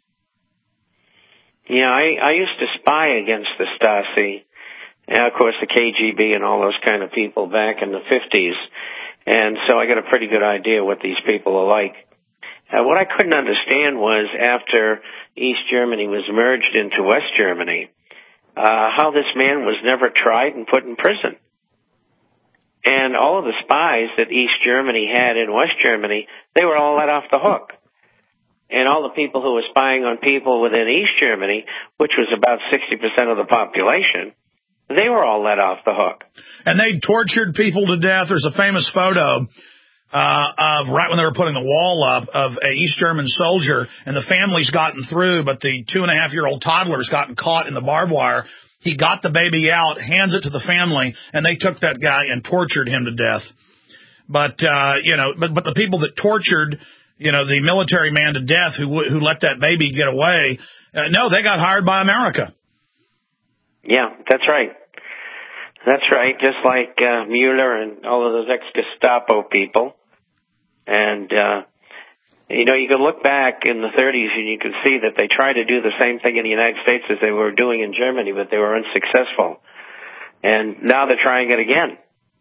Yeah, I, I used to spy against the Stasi, and of course the K G B and all those kind of people back in the fifties. And so I got a pretty good idea what these people are like. Uh, what I couldn't understand was after East Germany was merged into West Germany, uh, how this man was never tried and put in prison. And all of the spies that East Germany had in West Germany, they were all let off the hook. And all the people who were spying on people within East Germany, which was about sixty percent of the population, they were all let off the hook. And they tortured people to death. There's a famous photo uh, of right when they were putting the wall up of a East German soldier, and the family's gotten through, but the two-and-a-half-year-old toddler's gotten caught in the barbed wire. He got the baby out, hands it to the family, and they took that guy and tortured him to death. But, uh, you know, but, but the people that tortured, you know, the military man to death who, who let that baby get away, uh, no, they got hired by America. Yeah, that's right. That's right. Just like, uh, Mueller and all of those ex-Gestapo people. And, uh, you know, you can look back in the thirties and you can see that they tried to do the same thing in the United States as they were doing in Germany, but they were unsuccessful. And now they're trying it again.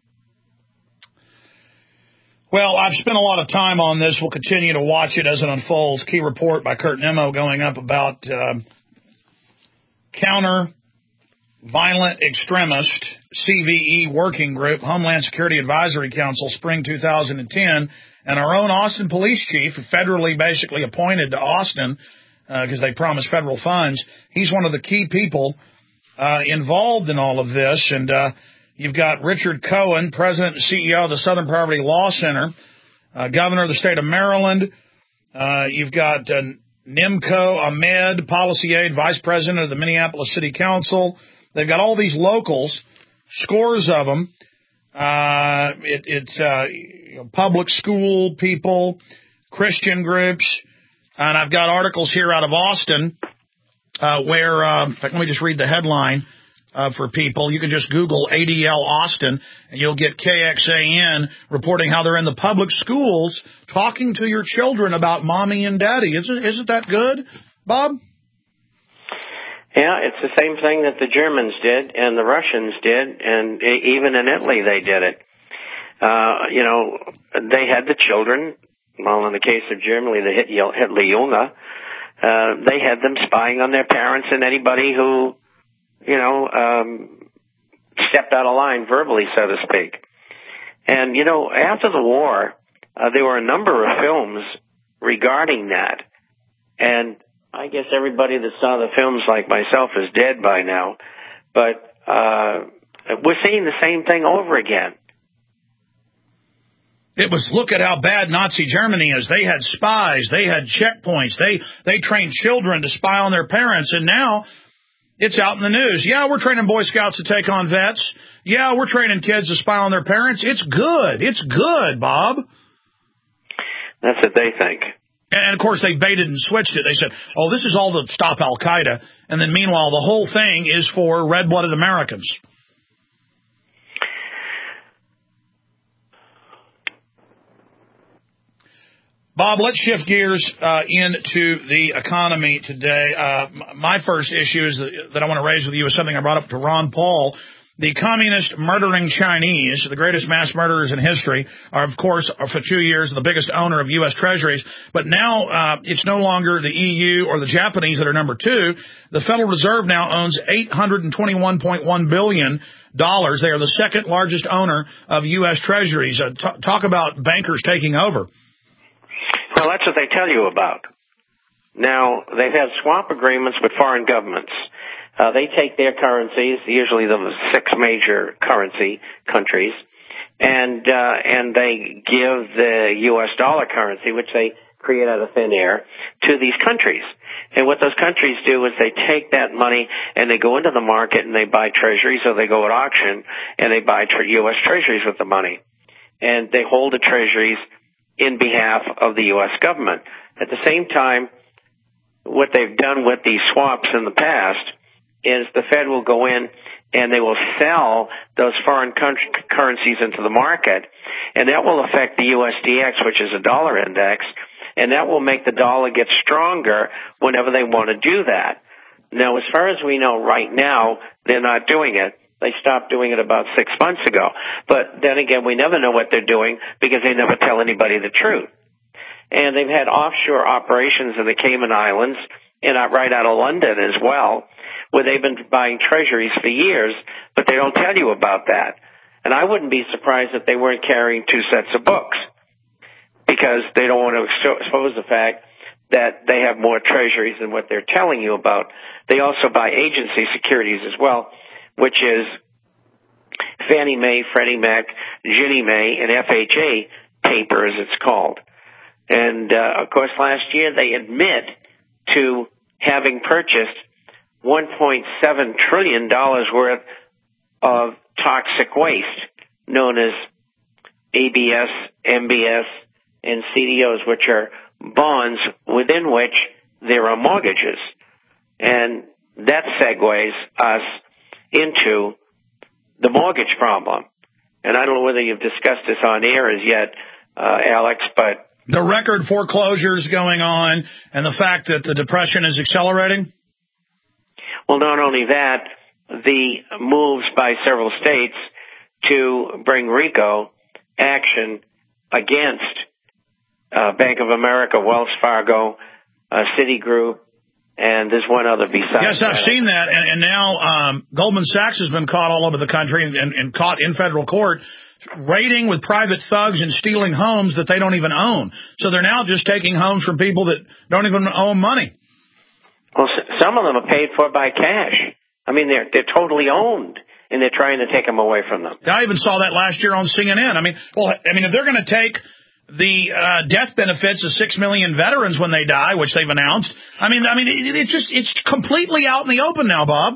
Well, I've spent a lot of time on this. We'll continue to watch it as it unfolds. Key report by Kurt Nimmo going up about uh, counter violent extremist C V E working group, Homeland Security Advisory Council, spring two thousand ten. And our own Austin police chief, federally basically appointed to Austin because uh, they promised federal funds, he's one of the key people uh, involved in all of this. And uh, you've got Richard Cohen, president and C E O of the Southern Poverty Law Center, uh, governor of the state of Maryland. Uh, you've got uh, Nimco Ahmed, policy aide, vice president of the Minneapolis City Council. They've got all these locals, scores of them. Uh, it, it's, uh, you know, public school people, Christian groups, and I've got articles here out of Austin, uh, where, uh, in fact, let me just read the headline, uh, for people. You can just Google A D L Austin and you'll get K X A N reporting how they're in the public schools talking to your children about mommy and daddy. Isn't, isn't that good, Bob? Yeah, it's the same thing that the Germans did and the Russians did, and even in Italy they did it. Uh, you know, they had the children, well, in the case of Germany, the Hitlerjunge, uh, they had them spying on their parents and anybody who, you know, um, stepped out of line verbally, so to speak. And, you know, after the war, uh, there were a number of films regarding that, and I guess everybody that saw the films like myself is dead by now, but uh, we're seeing the same thing over again. It was, look at how bad Nazi Germany is. They had spies. They had checkpoints. They they trained children to spy on their parents. And now it's out in the news. Yeah, we're training Boy Scouts to take on vets. Yeah, we're training kids to spy on their parents. It's good. It's good, Bob. That's what they think. And, of course, they baited and switched it. They said, oh, this is all to stop Al-Qaeda. And then, meanwhile, the whole thing is for red-blooded Americans. Bob, let's shift gears uh, into the economy today. Uh, my first issue is that, that I want to raise with you is something I brought up to Ron Paul. The communist murdering Chinese, the greatest mass murderers in history, are, of course, are for two years the biggest owner of U S treasuries. But now uh, it's no longer the E U or the Japanese that are number two. The Federal Reserve now owns eight hundred twenty-one point one billion dollars. They are the second largest owner of U S treasuries. Uh, t- talk about bankers taking over. Well, that's what they tell you about. Now, they've had swap agreements with foreign governments. Uh, they take their currencies, usually the six major currency countries, and uh, and they give the U S dollar currency, which they create out of thin air, to these countries. And what those countries do is they take that money and they go into the market and they buy treasuries, or they go at auction and they buy tre- U S treasuries with the money. And they hold the treasuries in behalf of the U S government. At the same time, what they've done with these swaps in the past is the Fed will go in and they will sell those foreign country currencies into the market, and that will affect the U S D X, which is a dollar index, and that will make the dollar get stronger whenever they want to do that. Now, as far as we know right now, they're not doing it. They stopped doing it about six months ago. But then again, we never know what they're doing because they never tell anybody the truth. And they've had offshore operations in the Cayman Islands and right out of London as well, where they've been buying treasuries for years, but they don't tell you about that. And I wouldn't be surprised if they weren't carrying two sets of books, because they don't want to expose the fact that they have more treasuries than what they're telling you about. They also buy agency securities as well, which is Fannie Mae, Freddie Mac, Ginnie Mae, and F H A paper, as it's called. And, uh, of course, last year they admit to having purchased one point seven trillion dollars worth of toxic waste, known as A B S, M B S, and C D Os, which are bonds within which there are mortgages. And that segues us into the mortgage problem. And I don't know whether you've discussed this on air as yet, uh, Alex, but... The record foreclosures going on and the fact that the depression is accelerating? Well, not only that, the moves by several states to bring RICO action against uh, Bank of America, Wells Fargo, uh, Citigroup, and there's one other besides. Yes, I've that. seen that. And, and now um, Goldman Sachs has been caught all over the country and, and, and caught in federal court raiding with private thugs and stealing homes that they don't even own. So they're now just taking homes from people that don't even own money. Well, some of them are paid for by cash. I mean, they're they're totally owned, and they're trying to take them away from them. I even saw that last year on C N N. I mean, well, I mean, if they're going to take the uh, death benefits of six million veterans when they die, which they've announced, I mean, I mean, it, it's just it's completely out in the open now, Bob.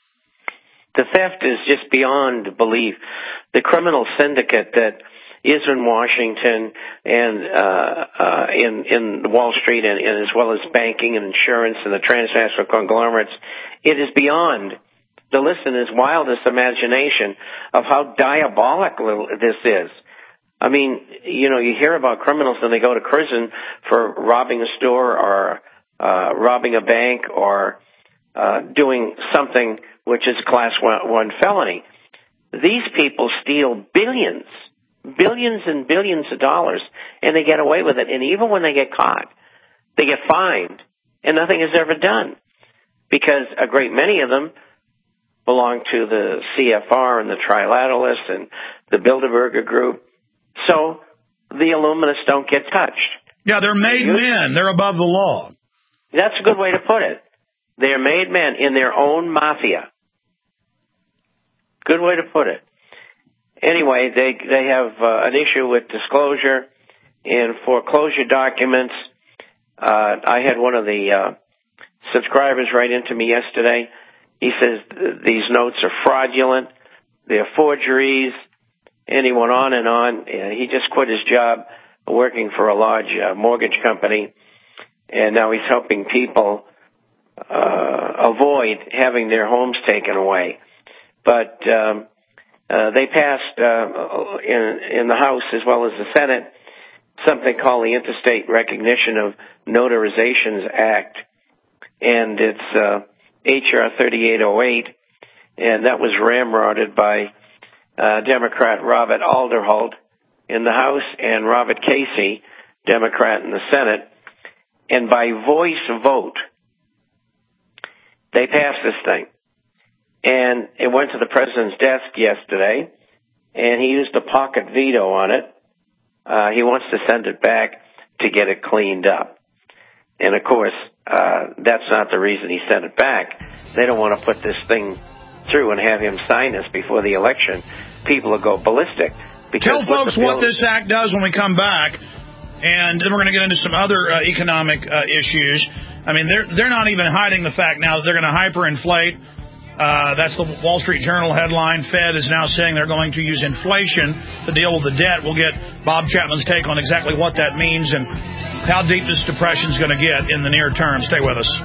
The theft is just beyond belief. The criminal syndicate that is in Washington and uh, uh, in in Wall Street, and, and as well as banking and insurance and the transnational conglomerates, it is beyond the listener's wildest imagination of how diabolical this is. I mean, you know, you hear about criminals and they go to prison for robbing a store or uh, robbing a bank or uh, doing something which is a class one, one felony. These people steal billions, billions and billions of dollars, and they get away with it. And even when they get caught, they get fined, and nothing is ever done, because a great many of them belong to the C F R and the Trilateralists and the Bilderberger Group. So the Illuminists don't get touched. Yeah, they're made men. They're above the law. That's a good way to put it. They're made men in their own mafia. Good way to put it. anyway, they they have uh, an issue with disclosure in foreclosure documents. Uh, I had one of the uh, subscribers write into me yesterday. He says th- these notes are fraudulent, they're forgeries, and he went on and on. Uh, he just quit his job working for a large uh, mortgage company, and now he's helping people uh, avoid having their homes taken away. But um, uh, they passed uh, in, in the House as well as the Senate something called the Interstate Recognition of Notarizations Act, and it's uh, H R thirty-eight oh eight, and that was ramrodded by uh, Democrat Robert Alderholt in the House and Robert Casey, Democrat in the Senate, and by voice vote, they passed this thing. And it went to the president's desk yesterday, and he used a pocket veto on it. Uh, he wants to send it back to get it cleaned up. And, of course, uh, that's not the reason he sent it back. They don't want to put this thing through and have him sign this before the election. People will go ballistic. Tell folks what this act does when we come back, and then we're going to get into some other uh, economic uh, issues. I mean, they're they're not even hiding the fact now that they're going to hyperinflate. Uh, that's the Wall Street Journal headline. Fed is now saying they're going to use inflation to deal with the debt. We'll get Bob Chapman's take on exactly what that means and how deep this depression is going to get in the near term. Stay with us.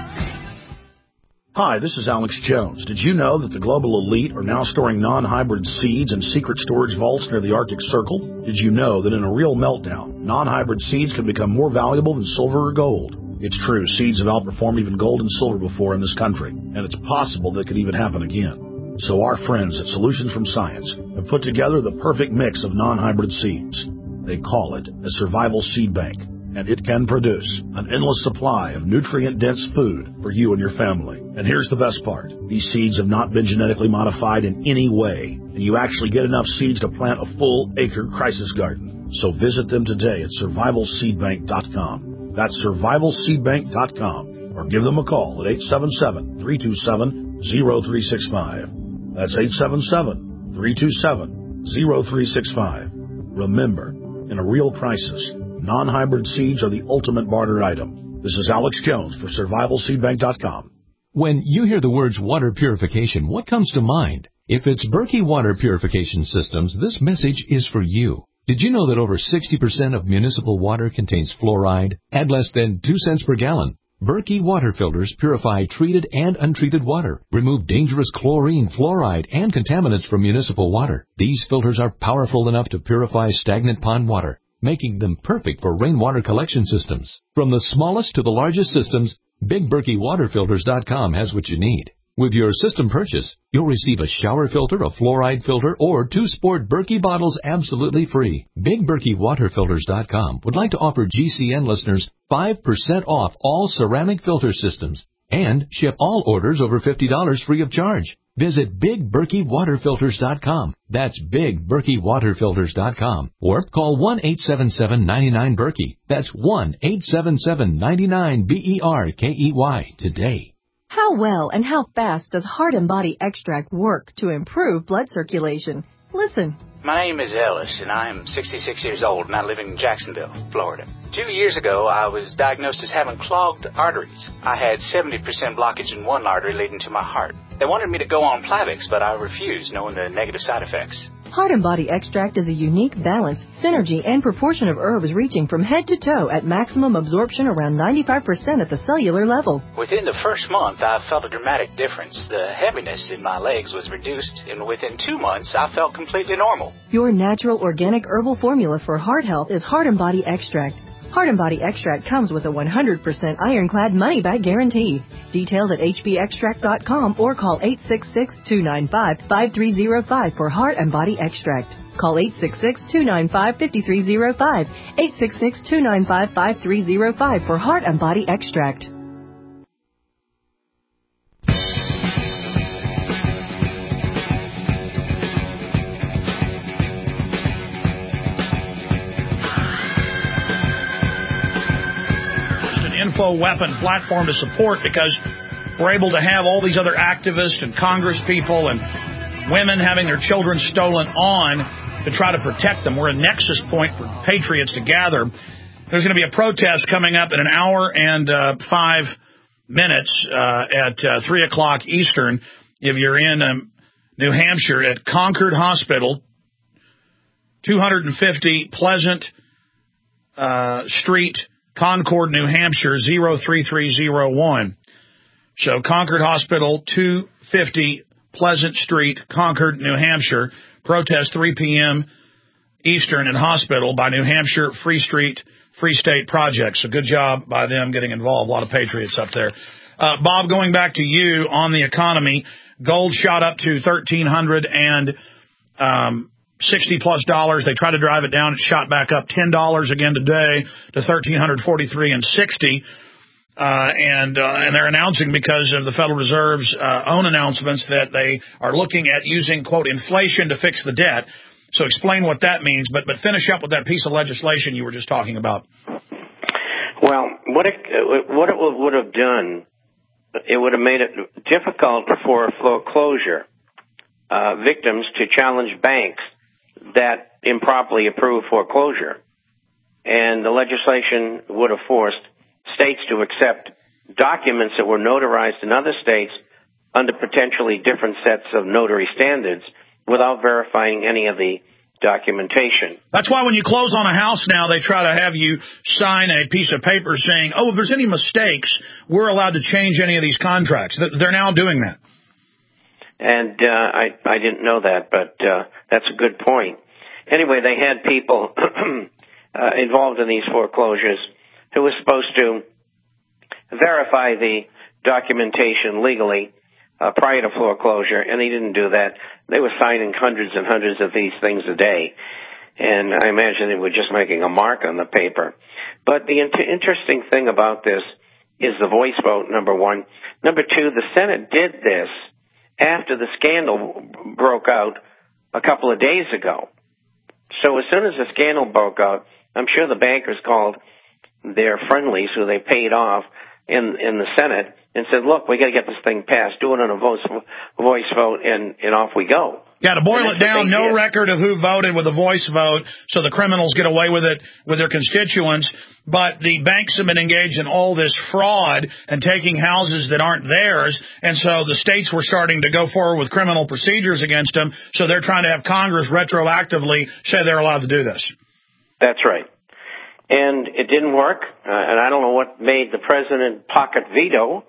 Hi, this is Alex Jones. Did you know that the global elite are now storing non-hybrid seeds in secret storage vaults near the Arctic Circle? Did you know that in a real meltdown, non-hybrid seeds can become more valuable than silver or gold? It's true, seeds have outperformed even gold and silver before in this country, and it's possible that could even happen again. So our friends at Solutions from Science have put together the perfect mix of non-hybrid seeds. They call it a survival seed bank, and it can produce an endless supply of nutrient-dense food for you and your family. And here's the best part. These seeds have not been genetically modified in any way, and you actually get enough seeds to plant a full-acre crisis garden. So visit them today at survival seed bank dot com. That's survival seed bank dot com, or give them a call at eight seven seven, three two seven, zero three six five. That's eight seven seven, three two seven, zero three six five. Remember, in a real crisis, non-hybrid seeds are the ultimate barter item. This is Alex Jones for survival seed bank dot com. When you hear the words water purification, what comes to mind? If it's Berkey Water Purification Systems, this message is for you. Did you know that over sixty percent of municipal water contains fluoride at less than two cents per gallon? Berkey water filters purify treated and untreated water, remove dangerous chlorine, fluoride, and contaminants from municipal water. These filters are powerful enough to purify stagnant pond water, making them perfect for rainwater collection systems. From the smallest to the largest systems, Big Berkey Water Filters dot com has what you need. With your system purchase, you'll receive a shower filter, a fluoride filter, or two sport Berkey bottles absolutely free. Big Berkey Water Filters dot com would like to offer G C N listeners five percent off all ceramic filter systems and ship all orders over fifty dollars free of charge. Visit Big Berkey Water Filters dot com. That's Big Berkey Water Filters dot com. Or call one eight seven seven, nine nine, Berkey. That's one eight seven seven, nine nine, B E R K E Y today. How well and how fast does Heart and Body Extract work to improve blood circulation? Listen. My name is Ellis, and I am sixty-six years old, and I live in Jacksonville, Florida. Two years ago, I was diagnosed as having clogged arteries. I had seventy percent blockage in one artery leading to my heart. They wanted me to go on Plavix, but I refused, knowing the negative side effects. Heart and Body Extract is a unique balance, synergy, and proportion of herbs reaching from head to toe at maximum absorption around ninety-five percent at the cellular level. Within the first month, I felt a dramatic difference. The heaviness in my legs was reduced, and within two months, I felt completely normal. Your natural organic herbal formula for heart health is Heart and Body Extract. Heart and Body Extract comes with a one hundred percent ironclad money-back guarantee. Details at H B extract dot com or call eight six six, two nine five, five three zero five for Heart and Body Extract. Call eight six six, two nine five, five three zero five, eight six six, two nine five, five three zero five for Heart and Body Extract. Info weapon platform to support, because we're able to have all these other activists and Congress people and women having their children stolen on to try to protect them. We're a nexus point for patriots to gather. There's going to be a protest coming up in an hour and uh, five minutes uh, at uh, three o'clock Eastern. If you're in um, New Hampshire at Concord Hospital, two fifty Pleasant uh, Street, Concord, New Hampshire, zero three three zero one. So Concord Hospital, two fifty Pleasant Street, Concord, New Hampshire. Protest three p.m. Eastern at Hospital by New Hampshire Free Street, Free State Project. So good job by them getting involved. A lot of patriots up there. Uh, Bob, going back to you on the economy, gold shot up to thirteen hundred and um, sixty plus dollars. They tried to drive it down. It shot back up ten dollars again today to thirteen forty-three and sixty. Uh, and, uh, and they're announcing because of the Federal Reserve's, uh, own announcements that they are looking at using, quote, inflation to fix the debt. So explain what that means, but, but finish up with that piece of legislation you were just talking about. Well, what it, what it would have done, it would have made it difficult for foreclosure, uh, victims to challenge banks that improperly approved foreclosure. And the legislation would have forced states to accept documents that were notarized in other states under potentially different sets of notary standards without verifying any of the documentation. That's why when you close on a house now, they try to have you sign a piece of paper saying, oh, if there's any mistakes, we're allowed to change any of these contracts. They're now doing that. And uh, I, I didn't know that, but uh, that's a good point. Anyway, they had people uh, involved in these foreclosures who was supposed to verify the documentation legally uh, prior to foreclosure, and they didn't do that. They were signing hundreds and hundreds of these things a day, and I imagine they were just making a mark on the paper. But the inter- interesting thing about this is the voice vote, number one. Number two, the Senate did this after the scandal broke out a couple of days ago. So as soon as the scandal broke out, I'm sure the bankers called their friendlies who they paid off in in the Senate and said, look, we got to get this thing passed, do it on a voice, voice vote, and, and off we go. Yeah, to boil it down, no record of who voted with a voice vote, so the criminals get away with it with their constituents. But the banks have been engaged in all this fraud and taking houses that aren't theirs, and so the states were starting to go forward with criminal procedures against them, so they're trying to have Congress retroactively say they're allowed to do this. That's right. And it didn't work, uh, and I don't know what made the president pocket veto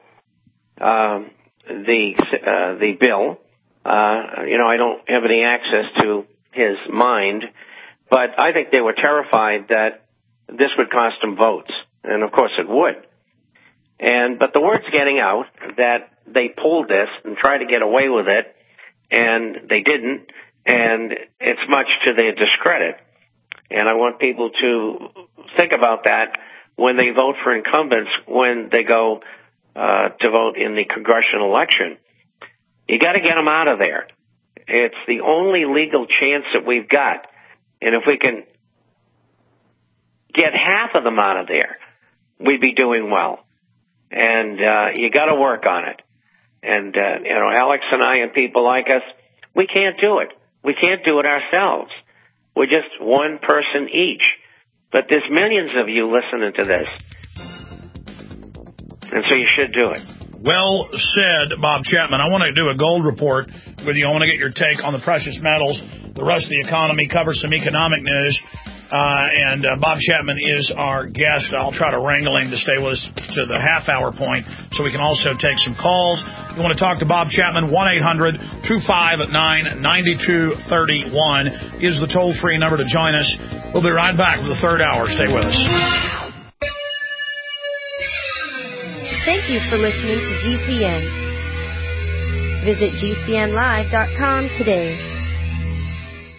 uh, the uh, the bill. Uh, you know, I don't have any access to his mind, but I think they were terrified that this would cost them votes, and of course it would. And but the word's getting out that they pulled this and tried to get away with it, and they didn't, and it's much to their discredit. And I want people to think about that when they vote for incumbents, when they go uh, to vote in the congressional election. You got to get them out of there. It's the only legal chance that we've got. And if we can get half of them out of there, we'd be doing well. And uh, you got to work on it. And, uh, you know, Alex and I and people like us, we can't do it. We can't do it ourselves. We're just one person each. But there's millions of you listening to this. And so you should do it. Well said, Bob Chapman. I want to do a gold report with you. I want to get your take on the precious metals, the rest of the economy, cover some economic news. Uh, and uh, Bob Chapman is our guest. I'll try to wrangle him to stay with us to the half-hour point so we can also take some calls. If you want to talk to Bob Chapman, one eight hundred two five nine nine two three one is the toll-free number to join us. We'll be right back with the third hour. Stay with us. Thank you for listening to G C N. Visit G C N live dot com today.